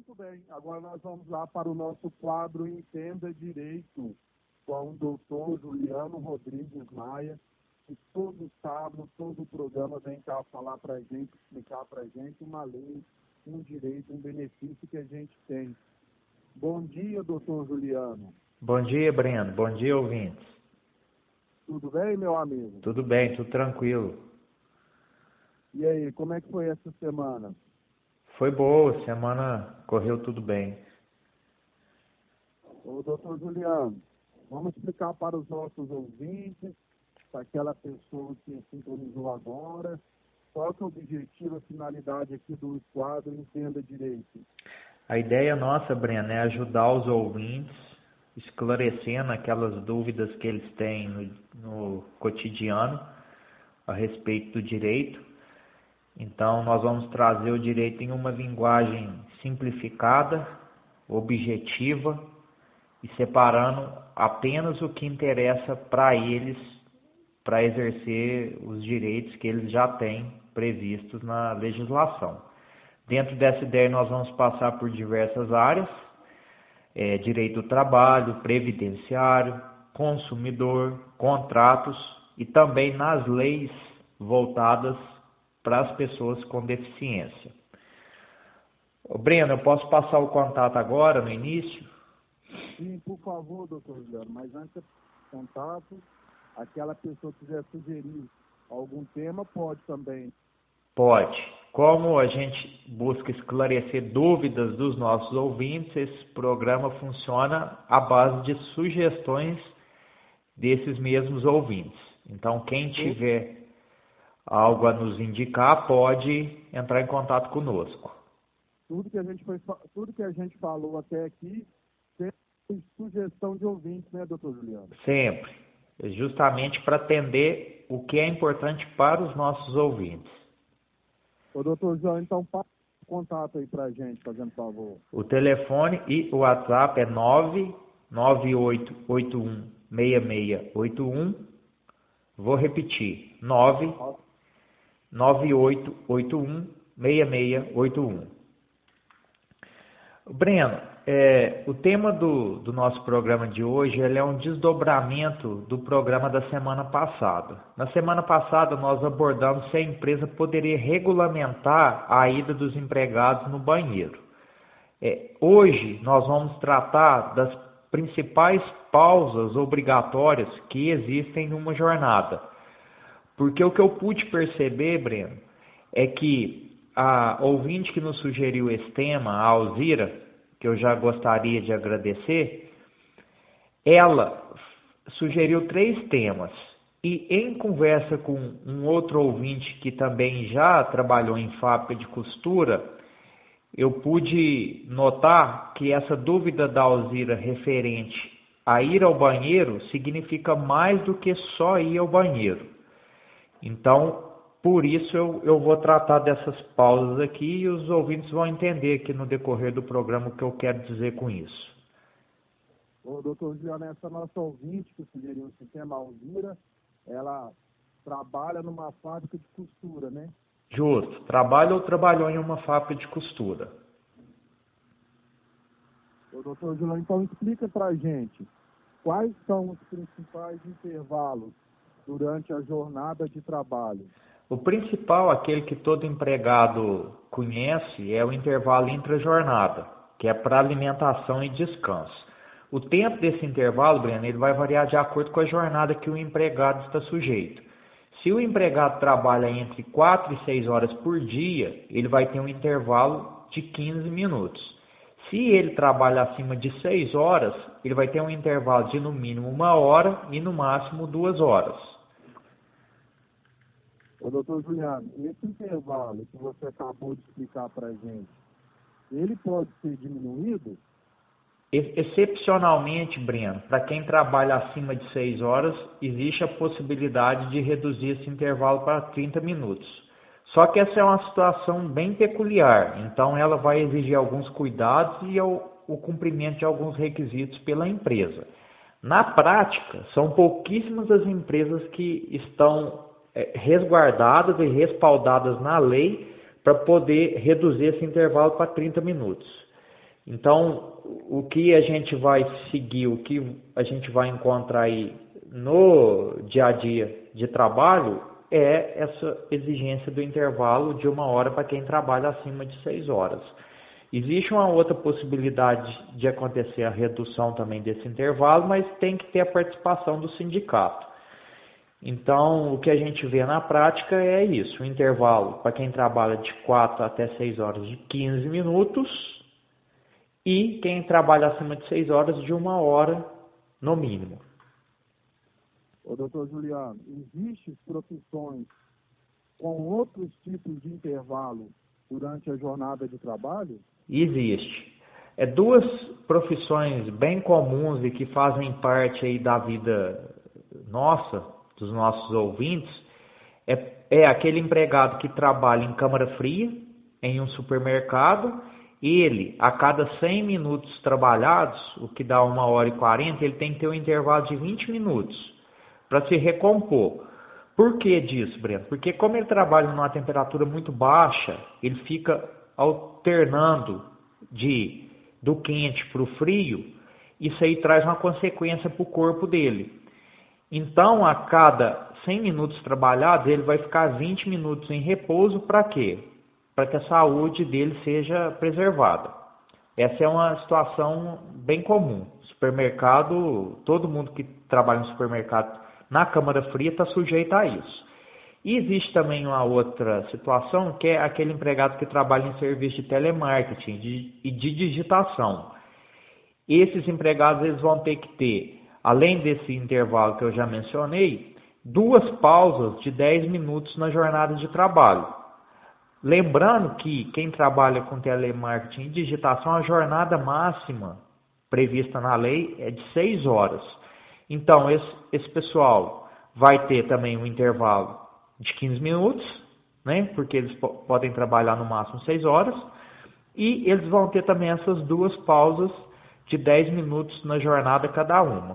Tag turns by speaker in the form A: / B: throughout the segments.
A: Muito bem, agora nós vamos lá para o nosso quadro Entenda Direito, com o doutor Juliano Rodrigues Maia, que todo sábado, todo o programa vem cá falar para a gente, explicar para a gente uma lei, um direito, um benefício que a gente tem. Bom dia, doutor Juliano.
B: Bom dia, Breno. Bom dia, ouvintes.
A: Tudo bem, meu amigo?
B: Tudo bem, tudo tranquilo.
A: E aí, como é que foi essa semana?
B: Foi boa, semana correu tudo bem.
A: Ô, doutor Juliano, vamos explicar para os nossos ouvintes, para aquela pessoa que sintonizou agora, qual que é o objetivo, a finalidade aqui do quadro Entenda Direito.
B: A ideia nossa, Breno, é ajudar os ouvintes, esclarecendo aquelas dúvidas que eles têm no cotidiano a respeito do direito. Então, nós vamos trazer o direito em uma linguagem simplificada, objetiva e separando apenas o que interessa para eles, para exercer os direitos que eles já têm previstos na legislação. Dentro dessa ideia, nós vamos passar por diversas áreas, direito do trabalho, previdenciário, consumidor, contratos e também nas leis voltadas para as pessoas com deficiência. Breno, eu posso passar o contato agora, no início?
A: Sim, por favor, doutor Juliano, mas antes do contato, aquela pessoa que quiser sugerir algum tema, pode também.
B: Pode. Como a gente busca esclarecer dúvidas dos nossos ouvintes, esse programa funciona à base de sugestões desses mesmos ouvintes. Então, quem tiver algo a nos indicar, pode entrar em contato conosco.
A: Tudo que a gente falou até aqui, sempre sugestão de ouvintes, né, doutor Juliano?
B: Sempre. Justamente para atender o que é importante para os nossos ouvintes.
A: Ô, doutor Juliano, então passa o contato aí para a gente, fazendo favor.
B: O telefone e o WhatsApp é 998816681. Vou repetir, 998816681. Breno, o tema do nosso programa de hoje ele é um desdobramento do programa da semana passada. Na semana passada nós abordamos se a empresa poderia regulamentar a ida dos empregados no banheiro. Hoje nós vamos tratar das principais pausas obrigatórias que existem numa jornada. Porque o que eu pude perceber, Breno, é que a ouvinte que nos sugeriu esse tema, a Alzira, que eu já gostaria de agradecer, ela sugeriu 3 temas. E em conversa com um outro ouvinte que também já trabalhou em fábrica de costura, eu pude notar que essa dúvida da Alzira referente a ir ao banheiro significa mais do que só ir ao banheiro. Então, por isso eu vou tratar dessas pausas aqui e os ouvintes vão entender aqui no decorrer do programa o que eu quero dizer com isso.
A: Ô, doutor Juliano, essa nossa ouvinte que sugeriu esse tema, a Alzira, ela trabalha numa fábrica de costura, né?
B: Justo. Trabalha ou trabalhou em uma fábrica de costura.
A: Ô, doutor Juliano, então explica pra gente quais são os principais intervalos durante a jornada de trabalho.
B: O principal, aquele que todo empregado conhece, é o intervalo intra-jornada, que é para alimentação e descanso. O tempo desse intervalo, Breno, ele vai variar de acordo com a jornada que o empregado está sujeito. Se o empregado trabalha entre 4 e 6 horas por dia, ele vai ter um intervalo de 15 minutos. Se ele trabalha acima de 6 horas, ele vai ter um intervalo de no mínimo 1 hora e no máximo 2 horas.
A: Ô, doutor Juliano, esse intervalo que você acabou de explicar para a gente, ele pode ser diminuído?
B: Excepcionalmente, Breno, para quem trabalha acima de 6 horas, existe a possibilidade de reduzir esse intervalo para 30 minutos. Só que essa é uma situação bem peculiar, então ela vai exigir alguns cuidados e o cumprimento de alguns requisitos pela empresa. Na prática, são pouquíssimas as empresas que estão resguardadas e respaldadas na lei para poder reduzir esse intervalo para 30 minutos. Então, o que a gente vai seguir, o que a gente vai encontrar aí no dia a dia de trabalho é essa exigência do intervalo de 1 hora para quem trabalha acima de 6 horas. Existe uma outra possibilidade de acontecer a redução também desse intervalo, mas tem que ter a participação do sindicato. Então, o que a gente vê na prática é isso, o intervalo para quem trabalha de 4 até 6 horas de 15 minutos e quem trabalha acima de 6 horas de 1 hora no mínimo.
A: Ô, doutor Juliano, existem profissões com outros tipos de intervalo durante a jornada de trabalho?
B: Existe. Duas profissões bem comuns e que fazem parte aí da vida nossa, dos nossos ouvintes, é aquele empregado que trabalha em câmara fria, em um supermercado. Ele, a cada 100 minutos trabalhados, o que dá 1 hora e 40, ele tem que ter um intervalo de 20 minutos para se recompor. Por que disso, Breno? Porque como ele trabalha numa temperatura muito baixa, ele fica alternando do quente para o frio, isso aí traz uma consequência para o corpo dele. Então, a cada 100 minutos trabalhados, ele vai ficar 20 minutos em repouso para quê? Para que a saúde dele seja preservada. Essa é uma situação bem comum. Supermercado, todo mundo que trabalha no supermercado na câmara fria está sujeito a isso. E existe também uma outra situação, que é aquele empregado que trabalha em serviço de telemarketing e de digitação. Esses empregados eles vão ter que ter, além desse intervalo que eu já mencionei, 2 pausas de 10 minutos na jornada de trabalho. Lembrando que quem trabalha com telemarketing e digitação, a jornada máxima prevista na lei é de 6 horas. Então, esse pessoal vai ter também um intervalo de 15 minutos, né? Porque eles podem trabalhar no máximo 6 horas. E eles vão ter também essas 2 pausas de 10 minutos na jornada cada uma.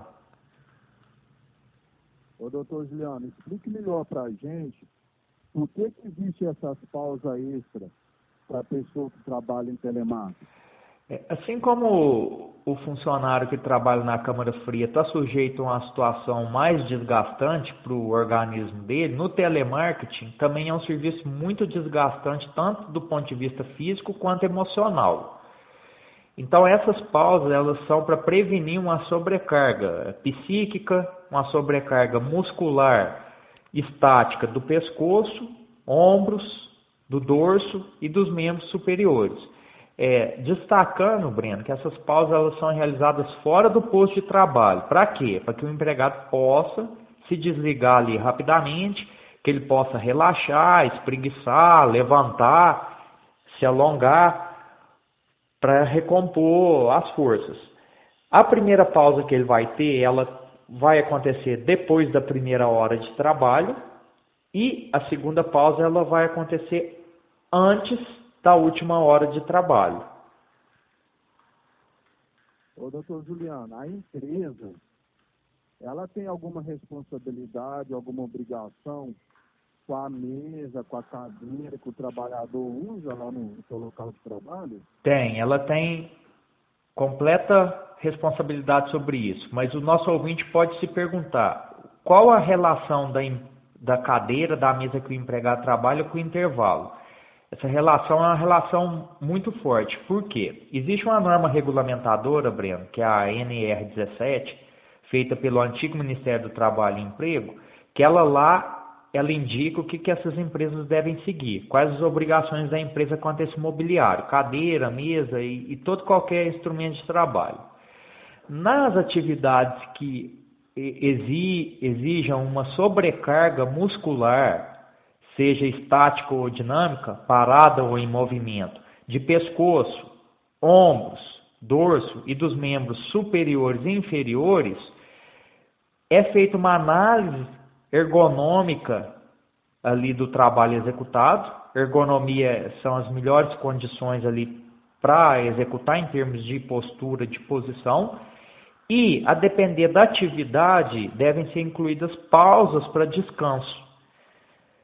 A: Ô, doutor Juliano, explique melhor para a gente por que existem essas pausas extras para a pessoa que trabalha em telemarketing.
B: Assim como o funcionário que trabalha na câmara fria está sujeito a uma situação mais desgastante para o organismo dele, no telemarketing também é um serviço muito desgastante, tanto do ponto de vista físico quanto emocional. Então essas pausas elas são para prevenir uma sobrecarga psíquica, uma sobrecarga muscular estática do pescoço, ombros, do dorso e dos membros superiores. Destacando, Breno, que essas pausas elas são realizadas fora do posto de trabalho. Para quê? Para que o empregado possa se desligar ali rapidamente, que ele possa relaxar, espreguiçar, levantar, se alongar, para recompor as forças. A primeira pausa que ele vai ter, ela vai acontecer depois da primeira hora de trabalho e a segunda pausa ela vai acontecer antes da última hora de trabalho.
A: Ô, doutor Juliano, a empresa, ela tem alguma responsabilidade, alguma obrigação com a mesa, com a cadeira que o trabalhador usa lá no seu local de trabalho?
B: Tem, ela tem completa responsabilidade sobre isso, mas o nosso ouvinte pode se perguntar, qual a relação da cadeira, da mesa que o empregado trabalha com o intervalo? Essa relação é uma relação muito forte. Por quê? Existe uma norma regulamentadora, Breno, que é a NR17, feita pelo antigo Ministério do Trabalho e Emprego, que ela indica o que essas empresas devem seguir, quais as obrigações da empresa quanto a esse mobiliário, cadeira, mesa e todo qualquer instrumento de trabalho. Nas atividades que exijam uma sobrecarga muscular, seja estática ou dinâmica, parada ou em movimento, de pescoço, ombros, dorso e dos membros superiores e inferiores, é feita uma análise ergonômica ali do trabalho executado. Ergonomia são as melhores condições ali para executar em termos de postura, de posição, e, a depender da atividade, devem ser incluídas pausas para descanso.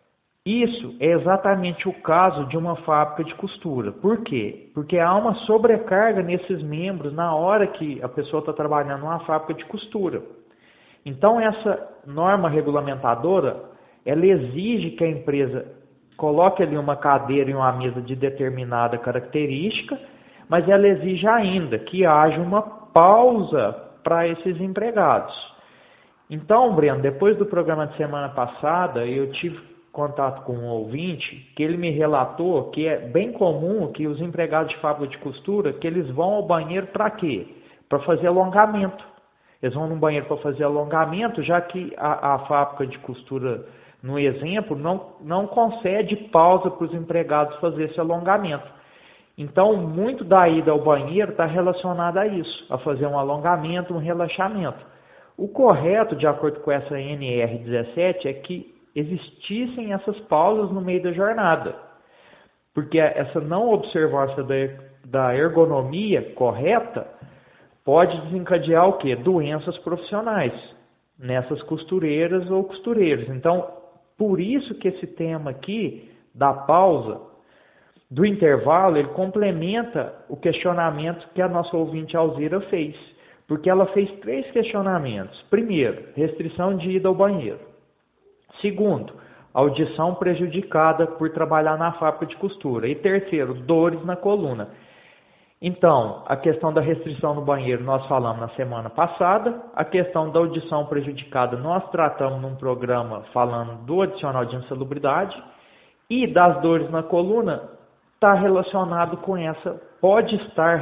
B: Isso é exatamente o caso de uma fábrica de costura. Por quê? Porque há uma sobrecarga nesses membros na hora que a pessoa está trabalhando numa fábrica de costura. Então, essa norma regulamentadora, ela exige que a empresa coloque ali uma cadeira e uma mesa de determinada característica, mas ela exige ainda que haja uma pausa para esses empregados. Então, Breno, depois do programa de semana passada, eu tive contato com um ouvinte que ele me relatou que é bem comum que os empregados de fábrica de costura, que eles vão ao banheiro para quê? Para fazer alongamento. Eles vão no banheiro para fazer alongamento, já que a fábrica de costura, no exemplo, não concede pausa para os empregados fazer esse alongamento. Então, muito da ida ao banheiro está relacionado a isso, a fazer um alongamento, um relaxamento. O correto, de acordo com essa NR17, é que existissem essas pausas no meio da jornada, porque essa não observância da ergonomia correta pode desencadear o quê? Doenças profissionais nessas costureiras ou costureiros. Então, por isso que esse tema aqui da pausa, do intervalo, ele complementa o questionamento que a nossa ouvinte Alzira fez, porque ela fez 3 questionamentos. Primeiro, restrição de ida ao banheiro. Segundo, audição prejudicada por trabalhar na fábrica de costura. E terceiro, dores na coluna. Então, a questão da restrição no banheiro nós falamos na semana passada. A questão da audição prejudicada nós tratamos num programa falando do adicional de insalubridade. E das dores na coluna está relacionado com essa, pode estar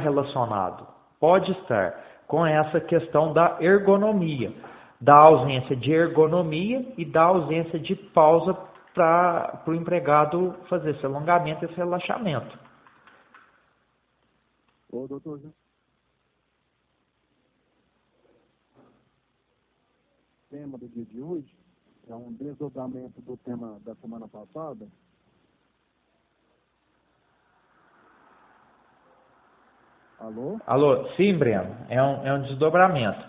B: com essa questão da ergonomia, da ausência de ergonomia e da ausência de pausa para o empregado fazer esse alongamento, esse relaxamento.
A: Ô, doutor, o tema do dia de hoje é um desdobramento do tema da semana passada. Alô?
B: Alô, sim, Breno, é um desdobramento.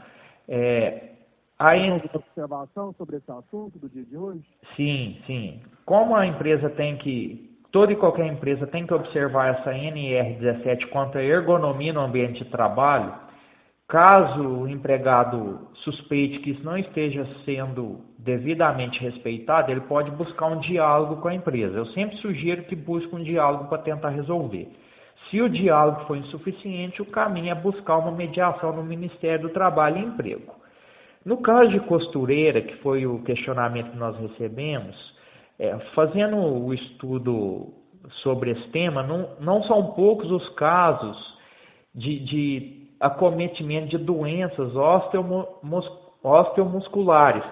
B: Aí,
A: alguma observação sobre esse assunto do dia de hoje?
B: Sim. Como a empresa toda e qualquer empresa tem que observar essa NR17 quanto à ergonomia no ambiente de trabalho, caso o empregado suspeite que isso não esteja sendo devidamente respeitado, ele pode buscar um diálogo com a empresa. Eu sempre sugiro que busque um diálogo para tentar resolver. Se o diálogo for insuficiente, o caminho é buscar uma mediação no Ministério do Trabalho e Emprego. No caso de costureira, que foi o questionamento que nós recebemos, fazendo o estudo sobre esse tema, não são poucos os casos de acometimento de doenças osteomusculares,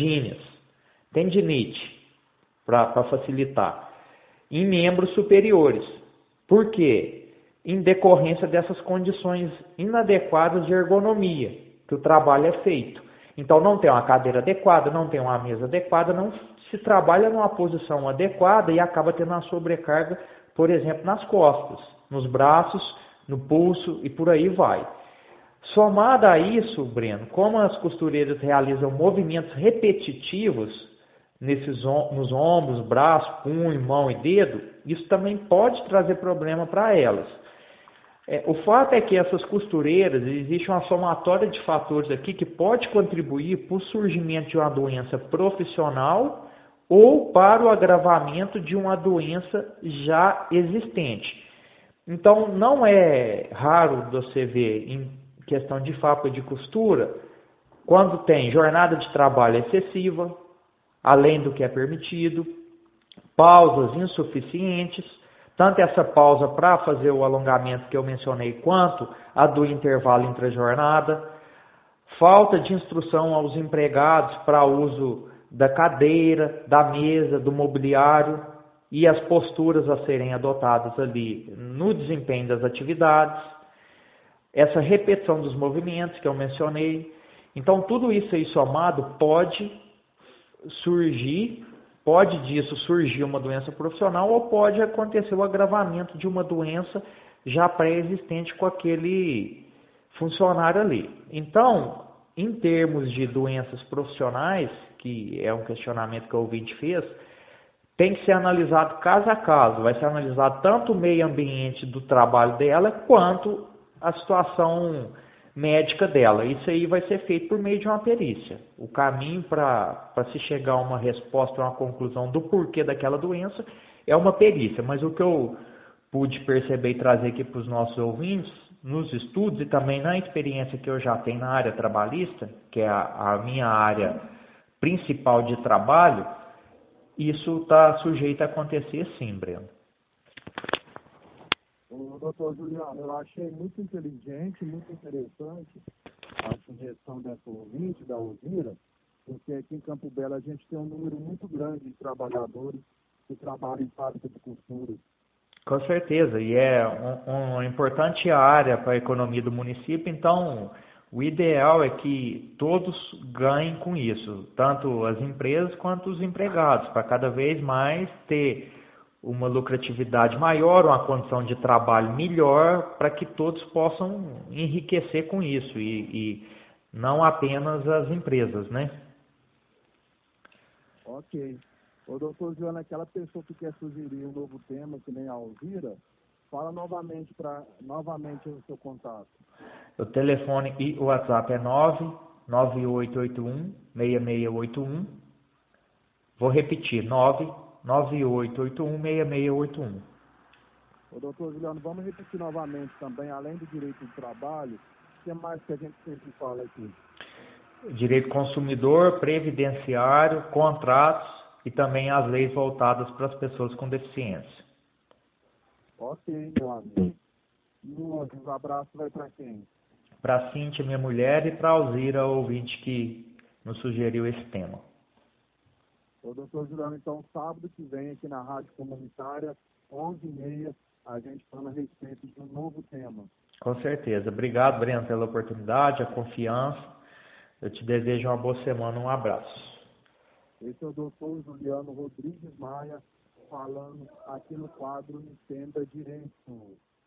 B: tendinite, para facilitar, em membros superiores. Por quê? Em decorrência dessas condições inadequadas de ergonomia, que o trabalho é feito. Então, não tem uma cadeira adequada, não tem uma mesa adequada, não se trabalha numa posição adequada e acaba tendo uma sobrecarga, por exemplo, nas costas, nos braços, no pulso e por aí vai. Somado a isso, Breno, como as costureiras realizam movimentos repetitivos nos ombros, braço, punho, mão e dedo, isso também pode trazer problema para elas. O fato é que essas costureiras, existe uma somatória de fatores aqui que pode contribuir para o surgimento de uma doença profissional ou para o agravamento de uma doença já existente. Então, não é raro você ver em questão de fábrica de costura, quando tem jornada de trabalho excessiva, além do que é permitido, pausas insuficientes, tanto essa pausa para fazer o alongamento que eu mencionei, quanto a do intervalo entre a jornada, falta de instrução aos empregados para uso da cadeira, da mesa, do mobiliário e as posturas a serem adotadas ali no desempenho das atividades, essa repetição dos movimentos que eu mencionei. Então, tudo isso aí somado pode disso surgir uma doença profissional ou pode acontecer o agravamento de uma doença já pré-existente com aquele funcionário ali. Então, em termos de doenças profissionais, que é um questionamento que o ouvinte fez, tem que ser analisado caso a caso. Vai ser analisado tanto o meio ambiente do trabalho dela, quanto a situação médica dela. Isso aí vai ser feito por meio de uma perícia. O caminho para se chegar a uma resposta, a uma conclusão do porquê daquela doença, é uma perícia. Mas o que eu pude perceber e trazer aqui para os nossos ouvintes, nos estudos e também na experiência que eu já tenho na área trabalhista, que é a minha área principal de trabalho, isso está sujeito a acontecer sim, Breno.
A: Doutor Juliano, eu achei muito inteligente, muito interessante a sugestão dessa ouvinte, da Alzira, porque aqui em Campo Belo a gente tem um número muito grande de trabalhadores que trabalham em fábrica de costura.
B: Com certeza, e é uma importante área para a economia do município, então o ideal é que todos ganhem com isso, tanto as empresas quanto os empregados, para cada vez mais ter uma lucratividade maior, uma condição de trabalho melhor, para que todos possam enriquecer com isso, e não apenas as empresas, né?
A: Ok. Ô, doutor Juliano, aquela pessoa que quer sugerir um novo tema, que nem a Alzira, fala novamente o seu contato.
B: O telefone e o WhatsApp é 99881-6681. Vou repetir, 99881-6681.
A: Ô, doutor Juliano, vamos repetir novamente também, além do direito do trabalho, o que mais que a gente sempre fala aqui?
B: Direito consumidor, previdenciário, contratos e também as leis voltadas para as pessoas com deficiência.
A: Ok, meu amigo. E os abraços vai para quem?
B: Para a Cíntia, minha mulher, e para a Alzira, ouvinte que nos sugeriu esse tema.
A: Ô, doutor Juliano, então, sábado que vem, aqui na Rádio Comunitária, 11h30, a gente fala a respeito de um novo tema.
B: Com certeza. Obrigado, Breno, pela oportunidade, a confiança. Eu te desejo uma boa semana, um abraço.
A: Esse é o doutor Juliano Rodrigues Maia, falando aqui no quadro Entenda Direito.